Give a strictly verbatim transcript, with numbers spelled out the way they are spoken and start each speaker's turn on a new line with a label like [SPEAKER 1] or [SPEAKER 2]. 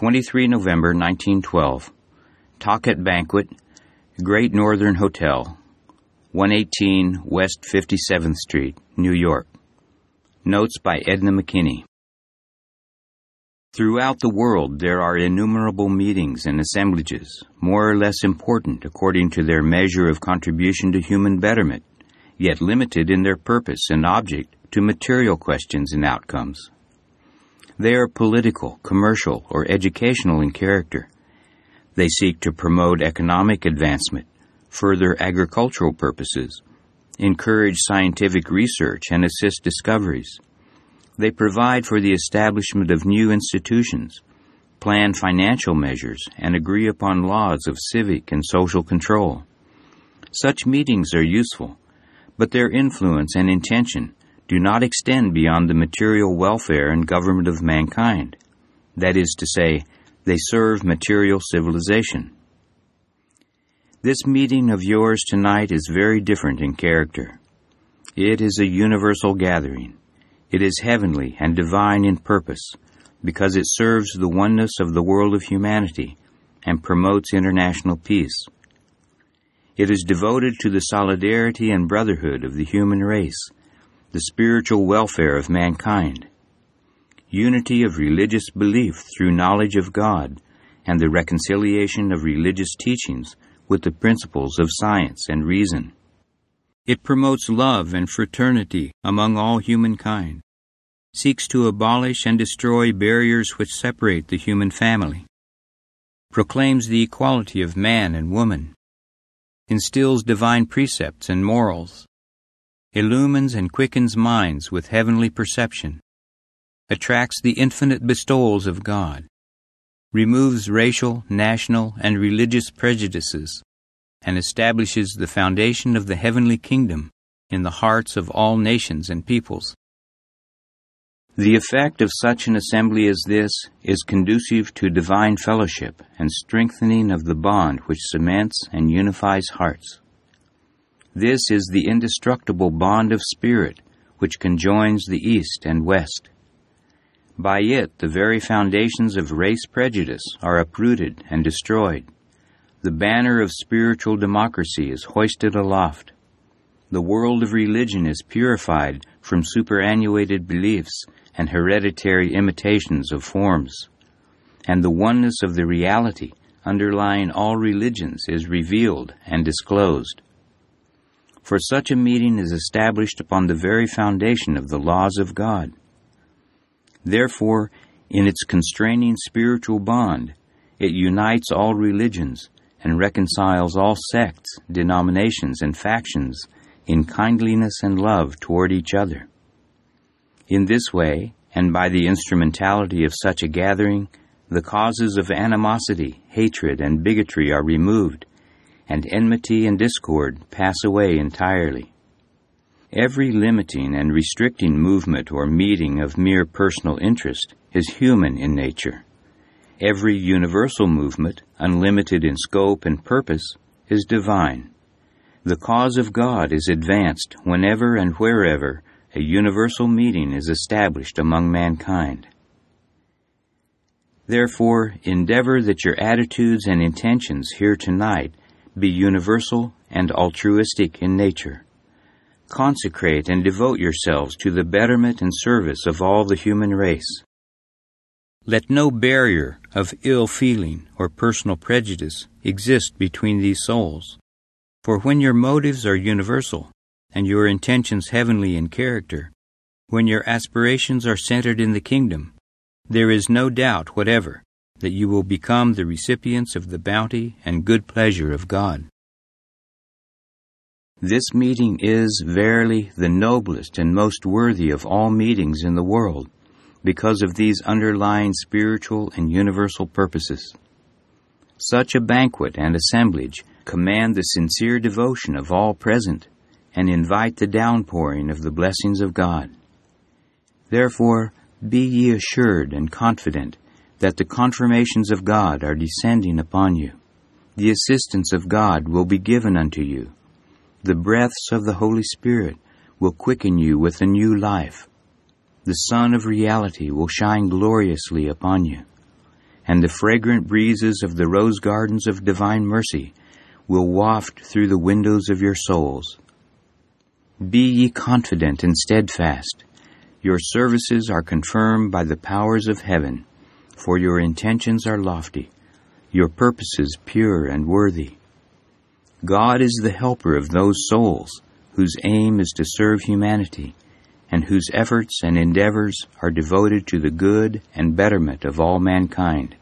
[SPEAKER 1] twenty-third of November, nineteen twelve. Talcott Banquet, Great Northern Hotel, one eighteen West fifty-seventh Street, New York. Notes by Edna McKinney. Throughout the world there are innumerable meetings and assemblages, more or less important according to their measure of contribution to human betterment, yet limited in their purpose and object to material questions and outcomes. They are political, commercial, or educational in character. They seek to promote economic advancement, further agricultural purposes, encourage scientific research, and assist discoveries. They provide for the establishment of new institutions, plan financial measures, and agree upon laws of civic and social control. Such meetings are useful, but their influence and intention do not extend beyond the material welfare and government of mankind. That is to say, they serve material civilization. This meeting of yours tonight is very different in character. It is a universal gathering. It is heavenly and divine in purpose, because it serves the oneness of the world of humanity and promotes international peace. It is devoted to the solidarity and brotherhood of the human race, the spiritual welfare of mankind, unity of religious belief through knowledge of God, and the reconciliation of religious teachings with the principles of science and reason. It promotes love and fraternity among all humankind, seeks to abolish and destroy barriers which separate the human family, proclaims the equality of man and woman, instills divine precepts and morals, illumines and quickens minds with heavenly perception, attracts the infinite bestowals of God, removes racial, national, and religious prejudices, and establishes the foundation of the heavenly kingdom in the hearts of all nations and peoples. The effect of such an assembly as this is conducive to divine fellowship and strengthening of the bond which cements and unifies hearts. This is the indestructible bond of spirit which conjoins the East and West. By it the very foundations of race prejudice are uprooted and destroyed. The banner of spiritual democracy is hoisted aloft. The world of religion is purified from superannuated beliefs and hereditary imitations of forms, and the oneness of the reality underlying all religions is revealed and disclosed. For such a meeting is established upon the very foundation of the laws of God. Therefore, in its constraining spiritual bond, it unites all religions and reconciles all sects, denominations, and factions in kindliness and love toward each other. In this way, and by the instrumentality of such a gathering, the causes of animosity, hatred, and bigotry are removed, and enmity and discord pass away entirely. Every limiting and restricting movement or meeting of mere personal interest is human in nature. Every universal movement, unlimited in scope and purpose, is divine. The cause of God is advanced whenever and wherever a universal meeting is established among mankind. Therefore, endeavor that your attitudes and intentions here tonight be universal and altruistic in nature. Consecrate and devote yourselves to the betterment and service of all the human race. Let no barrier of ill feeling or personal prejudice exist between these souls, for when your motives are universal and your intentions heavenly in character, when your aspirations are centered in the kingdom, there is no doubt whatever that you will become the recipients of the bounty and good pleasure of God. This meeting is, verily, the noblest and most worthy of all meetings in the world, because of these underlying spiritual and universal purposes. Such a banquet and assemblage command the sincere devotion of all present and invite the downpouring of the blessings of God. Therefore, be ye assured and confident that the confirmations of God are descending upon you. The assistance of God will be given unto you. The breaths of the Holy Spirit will quicken you with a new life. The sun of reality will shine gloriously upon you, and the fragrant breezes of the rose gardens of divine mercy will waft through the windows of your souls. Be ye confident and steadfast. Your services are confirmed by the powers of heaven, for your intentions are lofty, your purposes pure and worthy. God is the helper of those souls whose aim is to serve humanity, and whose efforts and endeavors are devoted to the good and betterment of all mankind.